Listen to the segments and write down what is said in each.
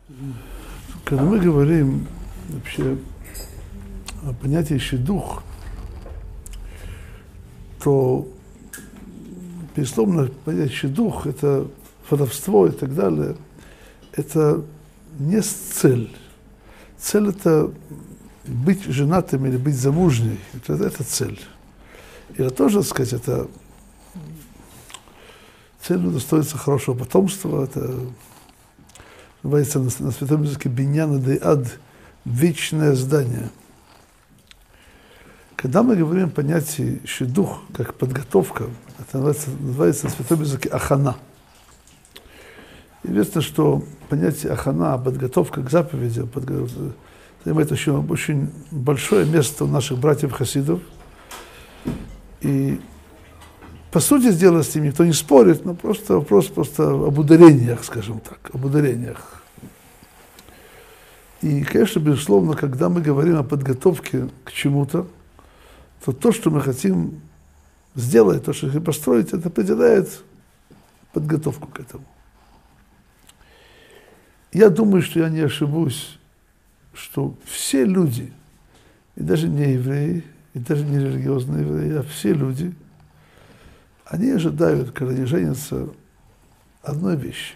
Когда мы говорим вообще о понятии «щедух», то, безусловно, понятие «щедух» — это воровство и так далее, это не цель. Цель — это быть женатым или быть замужней. Это цель. И это тоже, так сказать, это цель удостоиться хорошего потомства. Это называется на святом языке «биньян дей-ад» — вечное здание. Когда мы говорим о понятии «щедух» как подготовка, это называется на святом языке «ахана». Известно, что понятие «ахана», подготовка к заповеди, занимает очень большое место у наших братьев-хасидов. И по сути дела с ним никто не спорит, но просто вопрос об ударениях, скажем так, об ударениях. И, конечно, безусловно, когда мы говорим о подготовке к чему-то, то, что мы хотим сделать, то, что хотим построить, это определяет подготовку к этому. Я думаю, что я не ошибусь, что все люди, и даже не евреи, и даже не религиозные евреи, а все люди, они ожидают, когда они женятся, одной вещи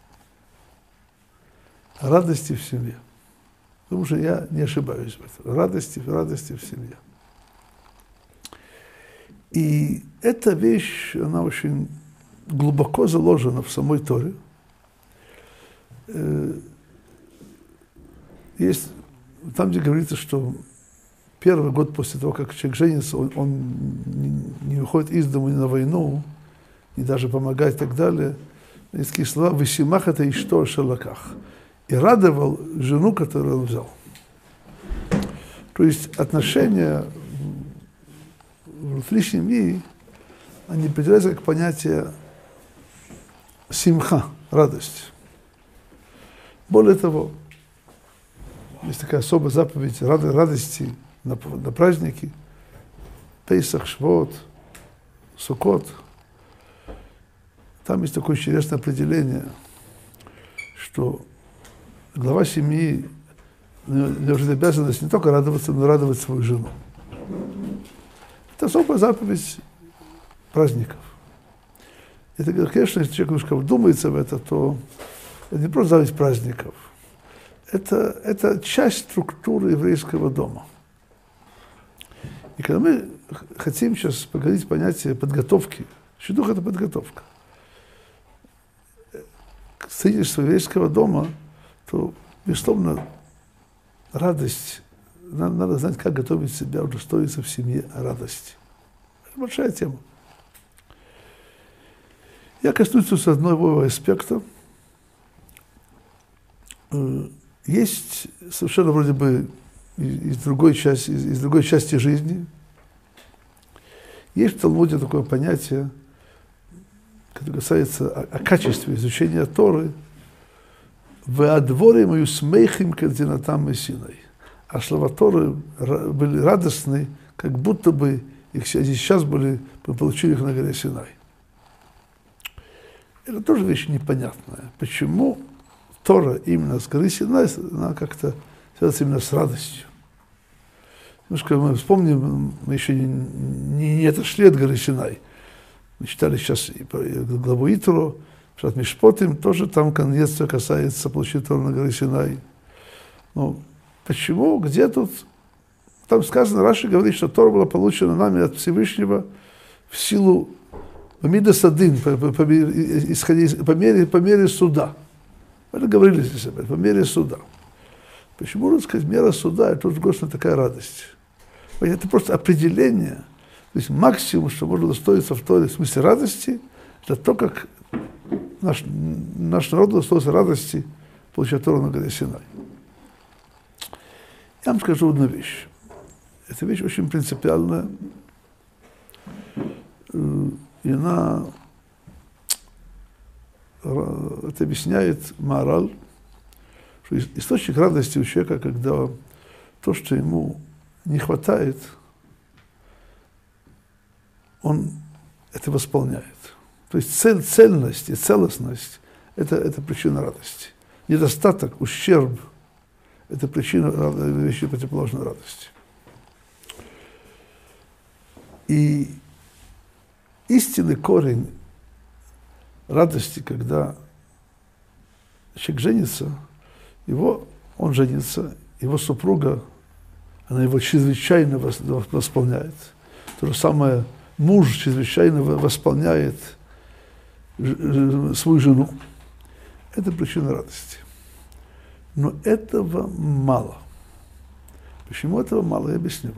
– радости в семье. Потому что я не ошибаюсь в этом. Радости в семье. И эта вещь, она очень глубоко заложена в самой Торе. Есть там, где говорится, что первый год после того, как человек женится, он не выходит из дома ни на войну, ни даже помогать и так далее. Есть такие слова «весимах это и что шелаках» и радовал жену, которую он взял. То есть отношения внутри семьи, они определяются как понятие симха, радость. Более того, есть такая особая заповедь радости на праздники, Пейсах, Швот, Суккот. Там есть такое интересное определение, что глава семьи, у него же обязанность не только радоваться, но и радовать свою жену. Это особая заповедь праздников. Это, конечно, если человек немножко вдумается в это, то это не просто заповедь праздников. Это часть структуры еврейского дома. И когда мы хотим сейчас поговорить о понятии подготовки, щедух – это подготовка, к строительству еврейского дома, то, безусловно, радость, надо знать, как готовить себя, удостоиться в семье радости. Это большая тема. Я коснусь одного аспекта. Есть совершенно вроде бы из другой части жизни. Есть в Талмуде такое понятие, которое касается о качестве изучения Торы. «Веадворим юсмейхим кадзинатам мессиной». А слова Торы были радостны, как будто бы их сейчас мы получили их на горе Синай. Это тоже вещь непонятная. Почему Тора именно с горы Синай, она как-то связана именно с радостью. Немножко мы вспомним, мы еще не отошли от горы Синай. Мы читали сейчас главу Итро, Шат Мишпотим, тоже там конец касается получения Торы на горе Синай. Но почему, где тут? Там сказано, Раши говорит, что Тора была получена нами от Всевышнего в силу Мидас Адин, по мере суда. Мы это говорили здесь об этом, по мере суда. Почему, так сказать, мера суда, это тоже Господи такая радость? Это просто определение, то есть максимум, что можно достоиться в Торе, в смысле радости, это то, как наш народ достоился радости, получая Тору на горе Синай. Я вам скажу одну вещь. Эта вещь очень принципиальная, и она это объясняет Маораль, что источник радости у человека, когда то, что ему не хватает, он это восполняет. То есть цельность и целостность – это причина радости. недостаток, ущерб – это причина вещи противоположной радости. И истинный корень радости, когда человек женится, он женится, его супруга, она его чрезвычайно восполняет. То же самое муж чрезвычайно восполняет свою жену. Это причина радости. Но этого мало. Почему этого мало, я объясню.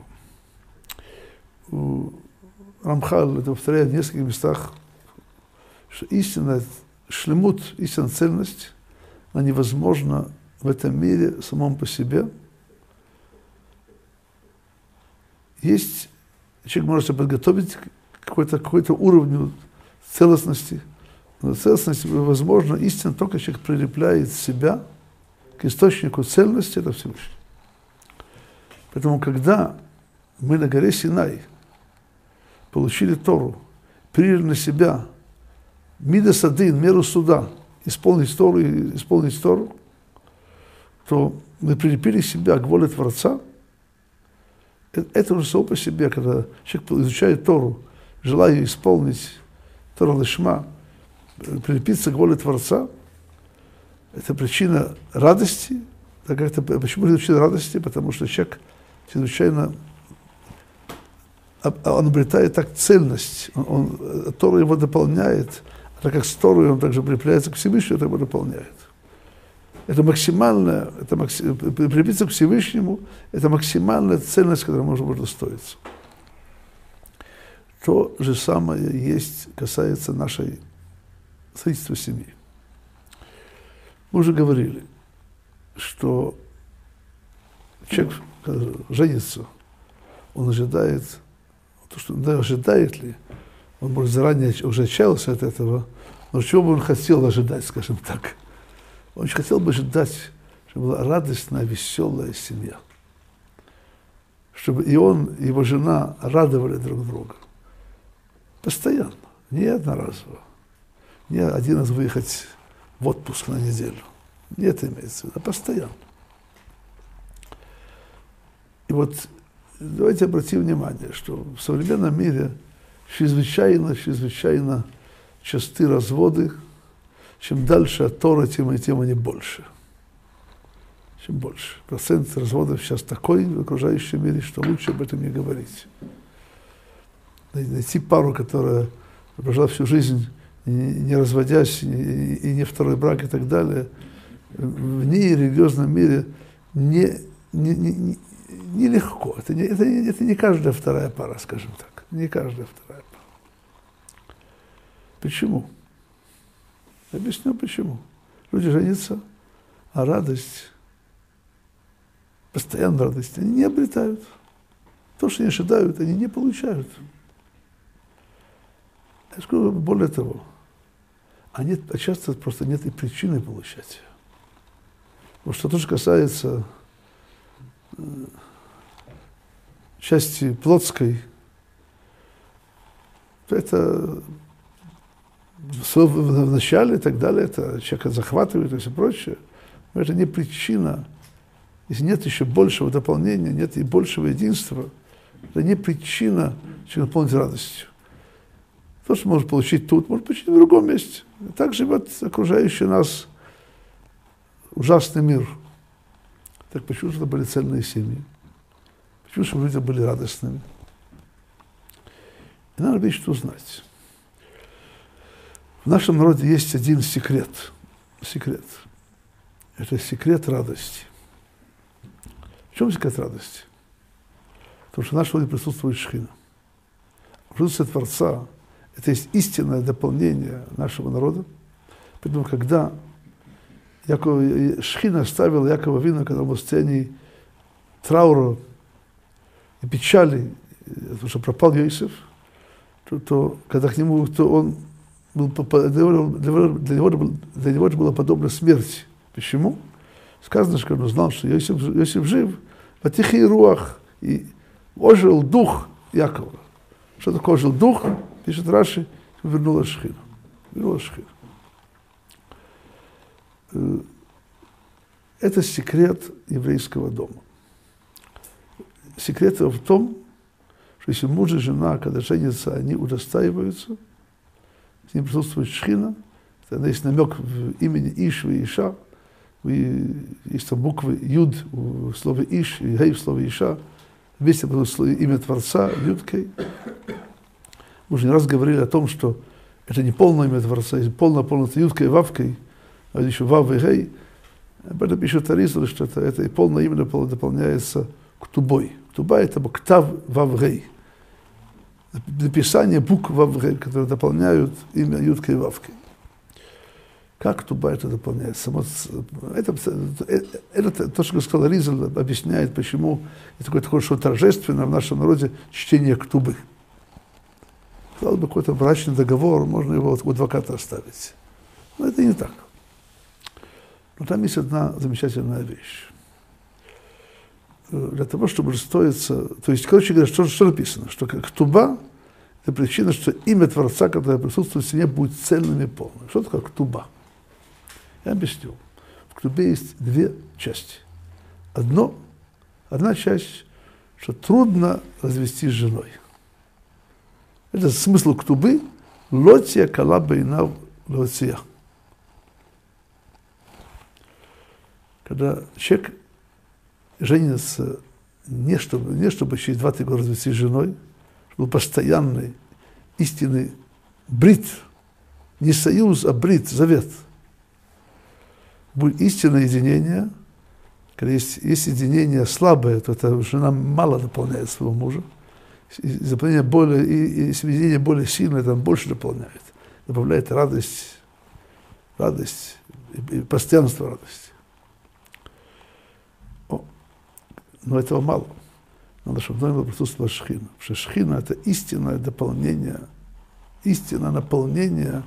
Рамхаль это повторяет в нескольких местах, что истинная шлемут, истинная цельность, она невозможна в этом мире самом по себе. Есть, человек может себя подготовить к какой-то уровню целостности, но целостность возможна истинно только человек прилепляет себя к источнику цельности, это Всевышний. Поэтому, когда мы на горе Синай получили Тору, приняли на себя мидас адин, меру суда, исполнить Тору, то мы прилепили себя к воле Творца. Это уже само по себе, когда человек изучает Тору, желая исполнить Тору лишма, прилепиться к воле Творца, это причина радости. Почему это причина радости? Потому что человек чрезвычайно он обретает так цельность, Тора его дополняет, а так как с Торой он также прилепляется к Всевышнему, это его дополняет. Это максимальная, прилепиться к Всевышнему, это максимальная ценность, которая может удостоиться. То же самое касается нашей строительства семьи. Мы уже говорили, что человек, когда женится, он ожидает, то, что он ожидает ли, он может заранее уже отчаялся от этого, но чего бы он хотел ожидать, скажем так. Он хотел бы ожидать, чтобы была радостная, веселая семья. Чтобы и он, и его жена радовали друг друга. Постоянно, не одноразово. Не один раз выехать в отпуск на неделю. Не это имеется в виду, а постоянно. И вот давайте обратим внимание, что в современном мире чрезвычайно часты разводы. Чем дальше от Торы, тем они больше. Чем больше. Процент разводов сейчас такой в окружающем мире, что лучше об этом не говорить. Найти пару, которая прожила всю жизнь, не разводясь, и не второй брак и так далее, в нерелигиозном мире нелегко. Это не каждая вторая пара, скажем так. Не каждая вторая пара. Почему? Я объясню, почему. Люди женятся, а радость, постоянную радость, они не обретают. То, что они ожидают, они не получают. Я скажу, более того, часто просто нет и причины получать. Потому что то, что касается части плотской, то это в начале и так далее, это человека захватывает и все прочее, но это не причина. Если нет еще большего дополнения, нет и большего единства, это не причина человека наполнить радостью. То, что может получить тут, может получить в другом месте. И так живет окружающий нас ужасный мир. Так почему что были цельные семьи? Почему что люди были радостными? И надо вещь узнать. В нашем народе есть один секрет. Это секрет радости. В чем секрет радости? Потому что в нашем народе присутствует Шхина. Присутствие Творца – это есть истинное дополнение нашего народа. Поэтому, когда Шхина оставил Якова Авину, когда он был в состоянии траура и печали, потому что пропал Йосеф, то когда к нему, то он был, для него это было подобно смерти. Почему? Сказано, что он узнал, что Йосеф жив, ватихи руах, и ожил дух Якова. Что такое ожил дух? Пишет Раши, вернула Шхина. Это секрет еврейского дома. Секрет в том, что если муж и жена, когда женятся, они удостаиваются, с ним присутствует шхина, тогда есть намек в имени Иш и Иша, есть там буквы Юд в слове Иш и Гей в слове Иша, вместе имя Творца, Юдкей. Мы уже не раз говорили о том, что это не полное имя Творца, есть полное Юдкой и Вавкой, а еще Вав и Гей. Об этом пишет Аризаль, что это и полное имя дополняется Ктубой. Ктуба – это Ктав Вав Гей. Написание букв Вав Гей, которые дополняют имя Юдкой и Вавкой. Как Ктуба это дополняется? Это то, что сказал Аризаль, объясняет, почему это такое что торжественное в нашем народе чтение Ктубы. Сказал бы, какой-то брачный договор, можно его у адвоката оставить. Но это не так. Но там есть одна замечательная вещь. Для того, чтобы удостоиться... То есть, короче говоря, что написано? Что Ктуба – это причина, что имя Творца, которое присутствует в семье, будет цельным и полным. Что такое Ктуба? Я объясню. В Ктубе есть две части. Одна часть, что трудно развестись с женой. Это смысл Ктубы – лотия кала бейнав лотия. Когда человек женится не чтобы через 2-3 года развестись с женой, чтобы был постоянный, истинный брит, не союз, а брит, завет. Будет истинное единение. Когда есть единение слабое, то эта жена мало дополняет своего мужа. Если единение более сильное, там больше дополняет. Добавляет радость и постоянство радости. Но этого мало. Надо, чтобы в доме присутствовала шхина. Потому что шхина – это истинное дополнение, истинное наполнение,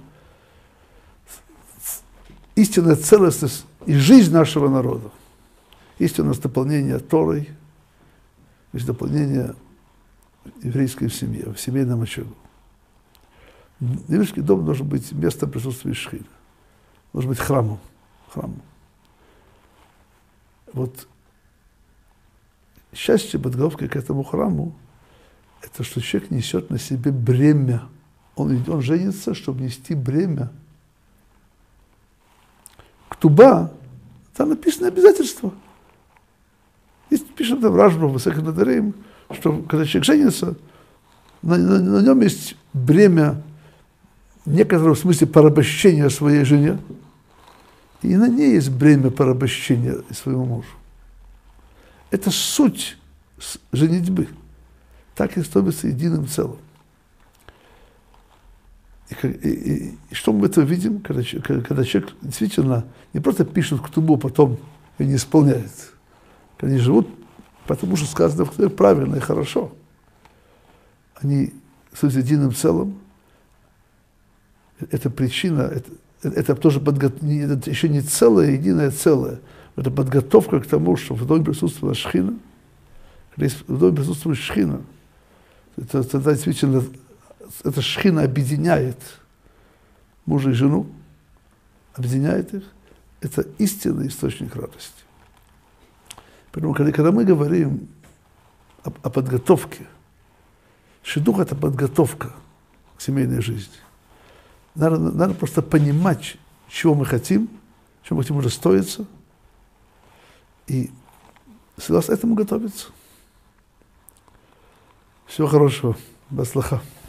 истинная целостность и жизнь нашего народа. Истинное дополнение Торой, то есть дополнение еврейской семьи, в семейном очагу. Еврейский дом должен быть местом присутствия шхины. Должен быть храмом. Вот счастье подготовки к этому храму – это что человек несет на себе бремя. Он женится, чтобы нести бремя. Ктуба, там написано обязательство. Пишем там Рашба, Высоком Надареем, что когда человек женится, на нем есть бремя некоторого в смысле порабощения своей жене, и на ней есть бремя порабощения своему мужу. Это суть женитьбы. Так и становится единым целым. И что мы это видим, когда человек действительно не просто пишет ктубу, потом ее не исполняет. Когда они живут, потому что сказано в ктубе правильно и хорошо. Они становятся единым целым. Это причина, это тоже это еще не целое, единое целое. Это подготовка к тому, что в доме присутствовала шхина. Когда в доме присутствует шхина, тогда действительно эта шхина объединяет мужа и жену, объединяет их. Это истинный источник радости. Поэтому, когда мы говорим о подготовке, шидух – это подготовка к семейной жизни. Надо просто понимать, чего мы хотим удостоиться, и согласно этому готовиться. Всего хорошего. Баслаха.